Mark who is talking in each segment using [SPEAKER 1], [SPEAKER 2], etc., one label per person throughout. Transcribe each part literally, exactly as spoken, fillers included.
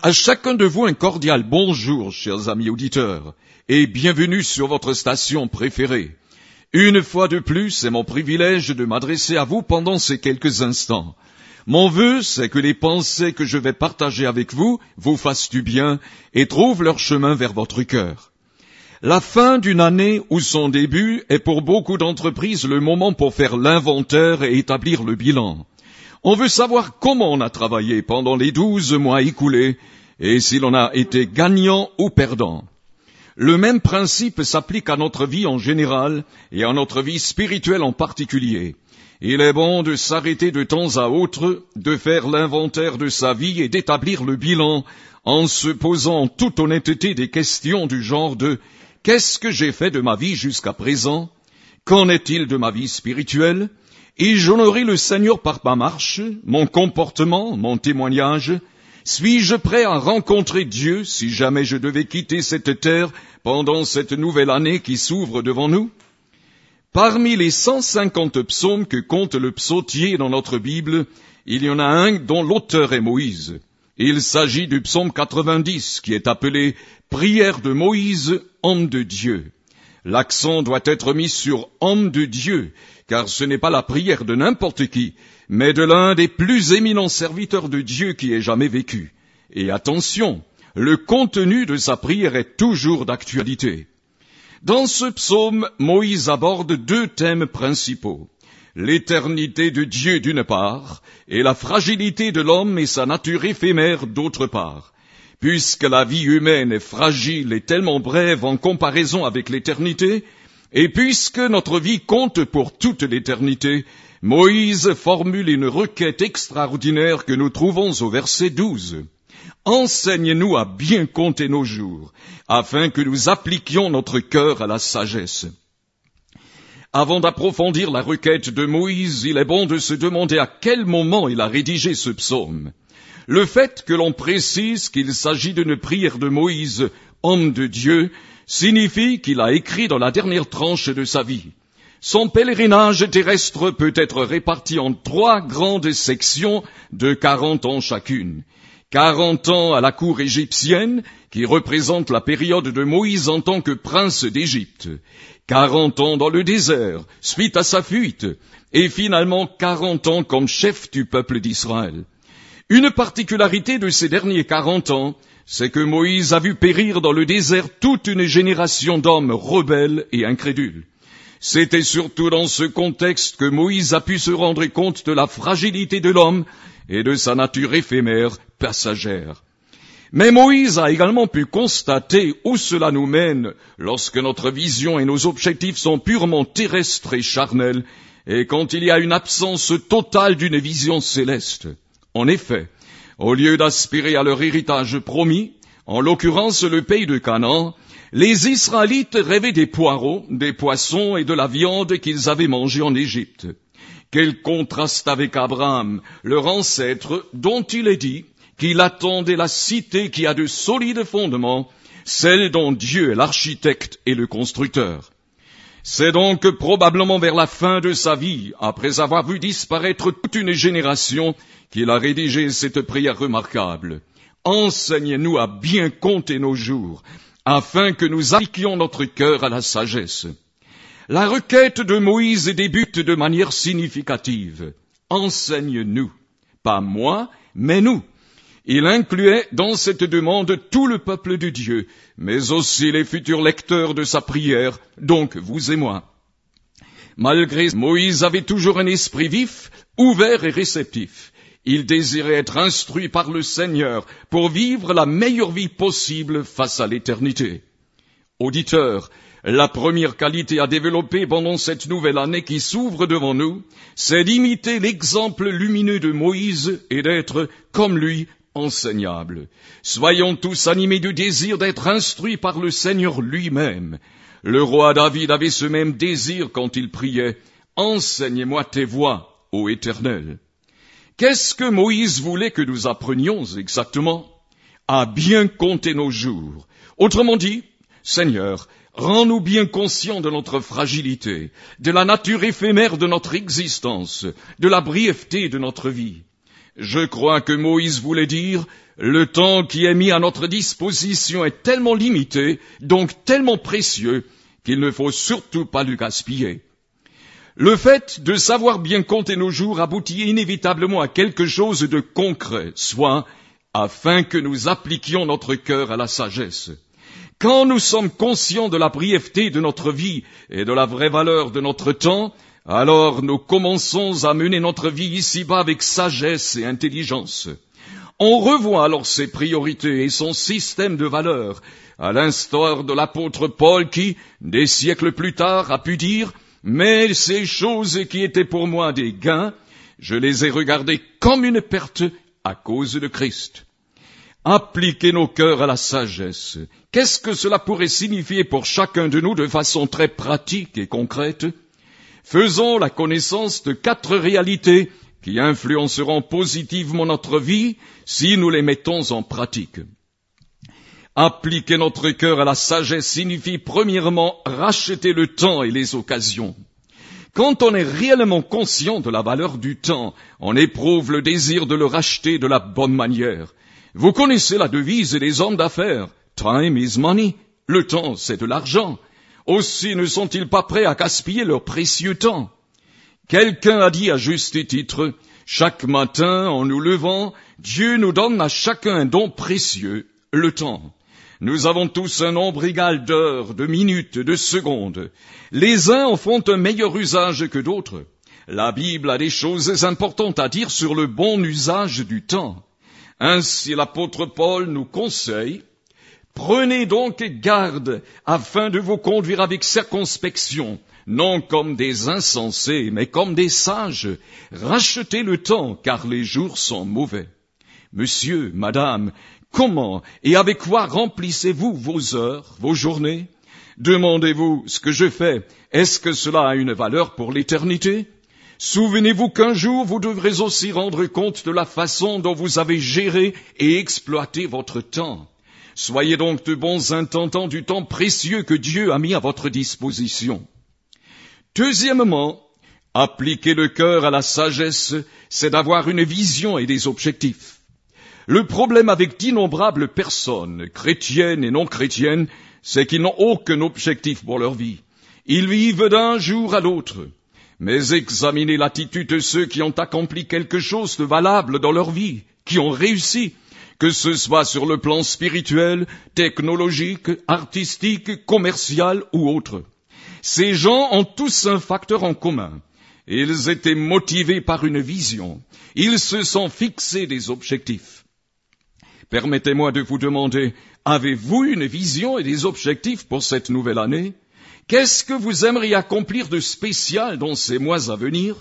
[SPEAKER 1] À chacun de vous un cordial bonjour, chers amis auditeurs, et bienvenue sur votre station préférée. Une fois de plus, c'est mon privilège de m'adresser à vous pendant ces quelques instants. Mon vœu, c'est que les pensées que je vais partager avec vous vous fassent du bien et trouvent leur chemin vers votre cœur. La fin d'une année ou son début est pour beaucoup d'entreprises le moment pour faire l'inventaire et établir le bilan. On veut savoir comment on a travaillé pendant les douze mois écoulés et si l'on a été gagnant ou perdant. Le même principe s'applique à notre vie en général et à notre vie spirituelle en particulier. Il est bon de s'arrêter de temps à autre, de faire l'inventaire de sa vie et d'établir le bilan en se posant en toute honnêteté des questions du genre de « Qu'est-ce que j'ai fait de ma vie jusqu'à présent? Qu'en est-il de ma vie spirituelle? Ai-je honoré le Seigneur par ma marche, mon comportement, mon témoignage? Suis-je prêt à rencontrer Dieu si jamais je devais quitter cette terre pendant cette nouvelle année qui s'ouvre devant nous? » Parmi les cent cinquante psaumes que compte le psautier dans notre Bible, il y en a un dont l'auteur est Moïse. Il s'agit du psaume quatre-vingt-dix, qui est appelé « Prière de Moïse, homme de Dieu ». L'accent doit être mis sur « homme de Dieu », car ce n'est pas la prière de n'importe qui, mais de l'un des plus éminents serviteurs de Dieu qui ait jamais vécu. Et attention, le contenu de sa prière est toujours d'actualité. Dans ce psaume, Moïse aborde deux thèmes principaux. L'éternité de Dieu d'une part, et la fragilité de l'homme et sa nature éphémère d'autre part. Puisque la vie humaine est fragile et tellement brève en comparaison avec l'éternité, et puisque notre vie compte pour toute l'éternité, Moïse formule une requête extraordinaire que nous trouvons au verset douze. « Enseigne-nous à bien compter nos jours, afin que nous appliquions notre cœur à la sagesse. » Avant d'approfondir la requête de Moïse, il est bon de se demander à quel moment il a rédigé ce psaume. Le fait que l'on précise qu'il s'agit d'une prière de Moïse, homme de Dieu, signifie qu'il a écrit dans la dernière tranche de sa vie. Son pèlerinage terrestre peut être réparti en trois grandes sections de quarante ans chacune. Quarante ans à la cour égyptienne, qui représente la période de Moïse en tant que prince d'Égypte. Quarante ans dans le désert, suite à sa fuite. Et finalement quarante ans comme chef du peuple d'Israël. Une particularité de ces derniers quarante ans, c'est que Moïse a vu périr dans le désert toute une génération d'hommes rebelles et incrédules. C'était surtout dans ce contexte que Moïse a pu se rendre compte de la fragilité de l'homme et de sa nature éphémère, passagère. Mais Moïse a également pu constater où cela nous mène lorsque notre vision et nos objectifs sont purement terrestres et charnels, et quand il y a une absence totale d'une vision céleste. En effet, au lieu d'aspirer à leur héritage promis, en l'occurrence le pays de Canaan, les Israélites rêvaient des poireaux, des poissons et de la viande qu'ils avaient mangés en Égypte. Quel contraste avec Abraham, leur ancêtre, dont il est dit qu'il attendait la cité qui a de solides fondements, celle dont Dieu est l'architecte et le constructeur. C'est donc probablement vers la fin de sa vie, après avoir vu disparaître toute une génération, qu'il a rédigé cette prière remarquable. « Enseigne-nous à bien compter nos jours, afin que nous appliquions notre cœur à la sagesse. » La requête de Moïse débute de manière significative. « Enseigne-nous » pas moi, mais nous. Il incluait dans cette demande tout le peuple de Dieu, mais aussi les futurs lecteurs de sa prière, donc vous et moi. Malgré Moïse avait toujours un esprit vif, ouvert et réceptif. Il désirait être instruit par le Seigneur pour vivre la meilleure vie possible face à l'éternité. Auditeurs, la première qualité à développer pendant cette nouvelle année qui s'ouvre devant nous, c'est d'imiter l'exemple lumineux de Moïse et d'être, comme lui, enseignable. Soyons tous animés du désir d'être instruits par le Seigneur lui-même. Le roi David avait ce même désir quand il priait « Enseigne-moi tes voies, ô Éternel ». Qu'est-ce que Moïse voulait que nous apprenions exactement? À bien compter nos jours. Autrement dit, Seigneur, rends-nous bien conscients de notre fragilité, de la nature éphémère de notre existence, de la brièveté de notre vie. Je crois que Moïse voulait dire, le temps qui est mis à notre disposition est tellement limité, donc tellement précieux, qu'il ne faut surtout pas le gaspiller. Le fait de savoir bien compter nos jours aboutit inévitablement à quelque chose de concret, soit afin que nous appliquions notre cœur à la sagesse. Quand nous sommes conscients de la brièveté de notre vie et de la vraie valeur de notre temps, alors nous commençons à mener notre vie ici-bas avec sagesse et intelligence. On revoit alors ses priorités et son système de valeurs, à l'instar de l'apôtre Paul qui, des siècles plus tard, a pu dire « Mais ces choses qui étaient pour moi des gains, je les ai regardées comme une perte à cause de Christ. » Appliquer nos cœurs à la sagesse, qu'est-ce que cela pourrait signifier pour chacun de nous de façon très pratique et concrète? Faisons la connaissance de quatre réalités qui influenceront positivement notre vie si nous les mettons en pratique. Appliquer notre cœur à la sagesse signifie premièrement racheter le temps et les occasions. Quand on est réellement conscient de la valeur du temps, on éprouve le désir de le racheter de la bonne manière. Vous connaissez la devise des hommes d'affaires. Time is money. Le temps, c'est de l'argent. Aussi ne sont-ils pas prêts à gaspiller leur précieux temps? Quelqu'un a dit à juste titre, chaque matin, en nous levant, Dieu nous donne à chacun un don précieux, le temps. Nous avons tous un nombre égal d'heures, de minutes, de secondes. Les uns en font un meilleur usage que d'autres. La Bible a des choses importantes à dire sur le bon usage du temps. Ainsi l'apôtre Paul nous conseille, prenez donc garde afin de vous conduire avec circonspection, non comme des insensés, mais comme des sages. Rachetez le temps, car les jours sont mauvais. Monsieur, madame, comment et avec quoi remplissez-vous vos heures, vos journées? Demandez-vous ce que je fais, est-ce que cela a une valeur pour l'éternité? Souvenez-vous qu'un jour vous devrez aussi rendre compte de la façon dont vous avez géré et exploité votre temps. Soyez donc de bons intendants du temps précieux que Dieu a mis à votre disposition. Deuxièmement, appliquer le cœur à la sagesse, c'est d'avoir une vision et des objectifs. Le problème avec d'innombrables personnes, chrétiennes et non chrétiennes, c'est qu'ils n'ont aucun objectif pour leur vie. Ils vivent d'un jour à l'autre. Mais examinez l'attitude de ceux qui ont accompli quelque chose de valable dans leur vie, qui ont réussi, que ce soit sur le plan spirituel, technologique, artistique, commercial ou autre. Ces gens ont tous un facteur en commun. Ils étaient motivés par une vision. Ils se sont fixés des objectifs. Permettez-moi de vous demander, avez-vous une vision et des objectifs pour cette nouvelle année? Qu'est-ce que vous aimeriez accomplir de spécial dans ces mois à venir?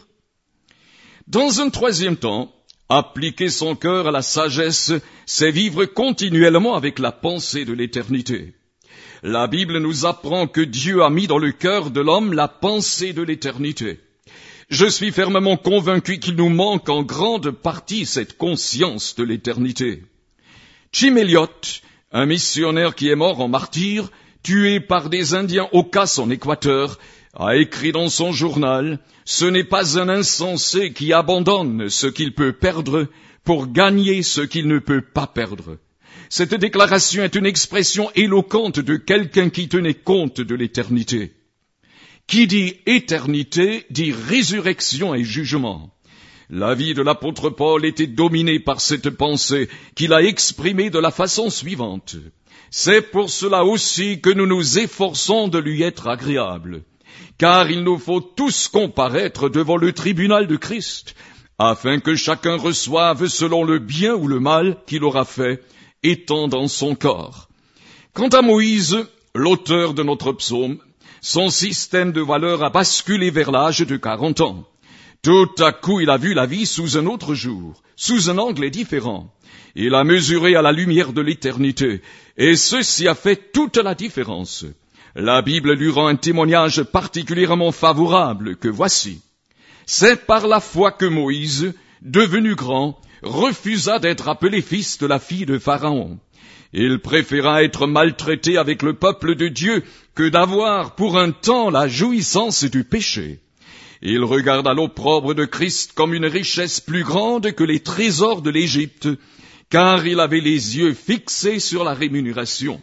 [SPEAKER 1] Dans un troisième temps, appliquer son cœur à la sagesse, c'est vivre continuellement avec la pensée de l'éternité. La Bible nous apprend que Dieu a mis dans le cœur de l'homme la pensée de l'éternité. Je suis fermement convaincu qu'il nous manque en grande partie cette conscience de l'éternité. Jim Elliot, un missionnaire qui est mort en martyr, tué par des Indiens au Casse en Équateur, a écrit dans son journal « Ce n'est pas un insensé qui abandonne ce qu'il peut perdre pour gagner ce qu'il ne peut pas perdre. » Cette déclaration est une expression éloquente de quelqu'un qui tenait compte de l'éternité. Qui dit éternité dit résurrection et jugement. La vie de l'apôtre Paul était dominée par cette pensée qu'il a exprimée de la façon suivante. C'est pour cela aussi que nous nous efforçons de lui être agréables, car il nous faut tous comparaître devant le tribunal de Christ, afin que chacun reçoive selon le bien ou le mal qu'il aura fait, étant dans son corps. Quant à Moïse, l'auteur de notre psaume, son système de valeurs a basculé vers l'âge de quarante ans. Tout à coup, il a vu la vie sous un autre jour, sous un angle différent. Il a mesuré à la lumière de l'éternité, et ceci a fait toute la différence. La Bible lui rend un témoignage particulièrement favorable que voici. C'est par la foi que Moïse, devenu grand, refusa d'être appelé fils de la fille de Pharaon. Il préféra être maltraité avec le peuple de Dieu que d'avoir pour un temps la jouissance du péché. Il regarda l'opprobre de Christ comme une richesse plus grande que les trésors de l'Égypte, car il avait les yeux fixés sur la rémunération.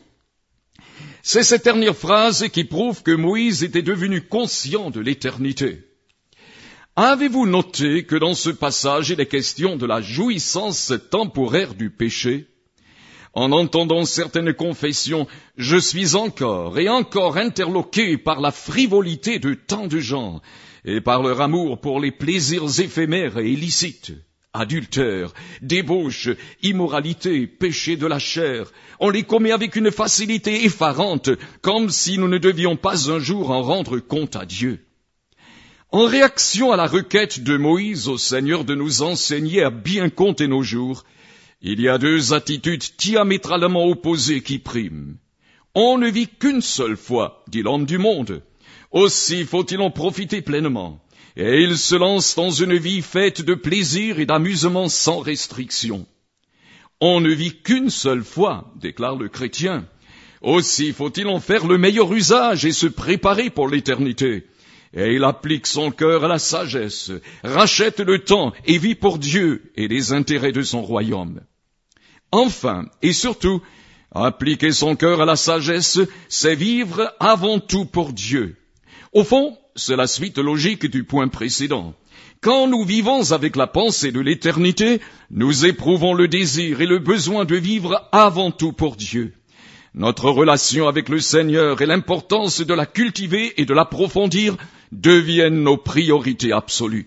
[SPEAKER 1] C'est cette dernière phrase qui prouve que Moïse était devenu conscient de l'éternité. Avez-vous noté que dans ce passage, il est question de la jouissance temporaire du péché? En entendant certaines confessions, je suis encore et encore interloqué par la frivolité de tant de gens et par leur amour pour les plaisirs éphémères et illicites. Adultère, débauche, immoralité, péché de la chair, on les commet avec une facilité effarante, comme si nous ne devions pas un jour en rendre compte à Dieu. En réaction à la requête de Moïse au Seigneur de nous enseigner à bien compter nos jours, il y a deux attitudes diamétralement opposées qui priment. On ne vit qu'une seule fois, dit l'homme du monde. Aussi faut-il en profiter pleinement. Et il se lance dans une vie faite de plaisir et d'amusement sans restriction. On ne vit qu'une seule fois, déclare le chrétien. Aussi faut-il en faire le meilleur usage et se préparer pour l'éternité. Et il applique son cœur à la sagesse, rachète le temps et vit pour Dieu et les intérêts de son royaume. Enfin, et surtout, appliquer son cœur à la sagesse, c'est vivre avant tout pour Dieu. Au fond, c'est la suite logique du point précédent. Quand nous vivons avec la pensée de l'éternité, nous éprouvons le désir et le besoin de vivre avant tout pour Dieu. Notre relation avec le Seigneur et l'importance de la cultiver et de l'approfondir deviennent nos priorités absolues.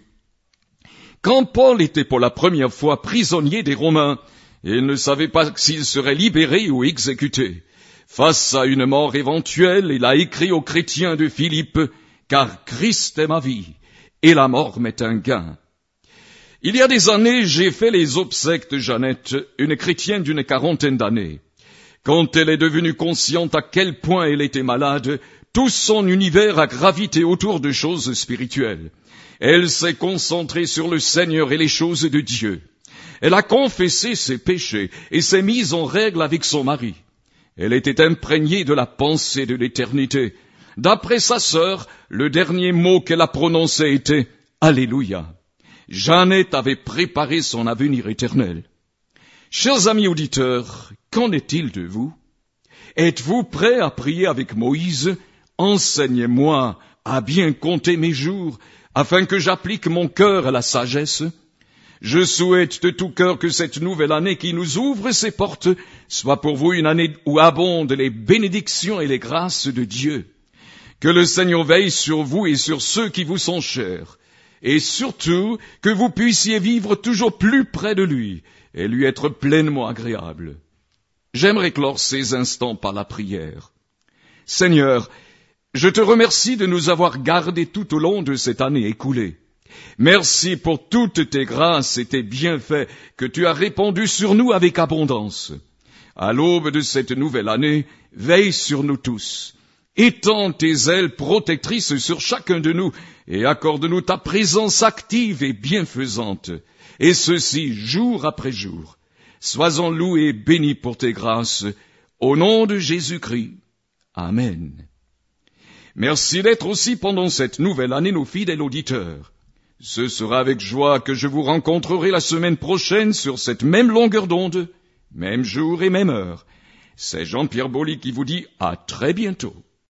[SPEAKER 1] Quand Paul était pour la première fois prisonnier des Romains, il ne savait pas s'il serait libéré ou exécuté. Face à une mort éventuelle, il a écrit aux chrétiens de Philippe « Car Christ est ma vie, et la mort m'est un gain ». Il y a des années, j'ai fait les obsèques de Jeannette, une chrétienne d'une quarantaine d'années. Quand elle est devenue consciente à quel point elle était malade, tout son univers a gravité autour de choses spirituelles. Elle s'est concentrée sur le Seigneur et les choses de Dieu. Elle a confessé ses péchés et s'est mise en règle avec son mari. Elle était imprégnée de la pensée de l'éternité. D'après sa sœur, le dernier mot qu'elle a prononcé était « Alléluia ». Jeannette avait préparé son avenir éternel. Chers amis auditeurs, qu'en est-il de vous? Êtes-vous prêts à prier avec Moïse? Enseignez-moi à bien compter mes jours, afin que j'applique mon cœur à la sagesse. Je souhaite de tout cœur que cette nouvelle année qui nous ouvre ses portes soit pour vous une année où abondent les bénédictions et les grâces de Dieu. Que le Seigneur veille sur vous et sur ceux qui vous sont chers, et surtout que vous puissiez vivre toujours plus près de lui et lui être pleinement agréable. J'aimerais clore ces instants par la prière. Seigneur, je te remercie de nous avoir gardés tout au long de cette année écoulée. Merci pour toutes tes grâces et tes bienfaits que tu as répandus sur nous avec abondance. À l'aube de cette nouvelle année, veille sur nous tous. Étends tes ailes protectrices sur chacun de nous et accorde-nous ta présence active et bienfaisante, et ceci jour après jour. Sois-en loué et béni pour tes grâces, au nom de Jésus-Christ. Amen. Merci d'être aussi pendant cette nouvelle année nos fidèles auditeurs. Ce sera avec joie que je vous rencontrerai la semaine prochaine sur cette même longueur d'onde, même jour et même heure. C'est Jean-Pierre Boly qui vous dit à très bientôt.